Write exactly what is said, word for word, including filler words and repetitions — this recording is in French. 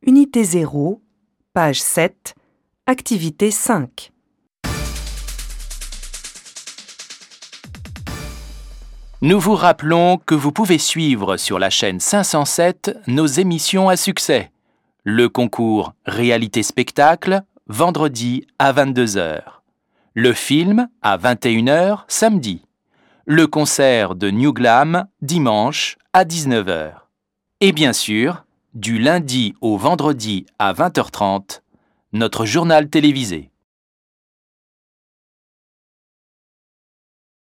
Unité zéro, page sept, activité cinq. Nous vous rappelons que vous pouvez suivre sur la chaîne cinq cent sept nos émissions à succès. Le concours Réalité-Spectacle, vendredi à vingt-deux heures. Le film à vingt et une heures, samedi. Le concert de New Glam, dimanche à dix-neuf heures. Et bien sûr, du lundi au vendredi à vingt heures trente, notre journal télévisé.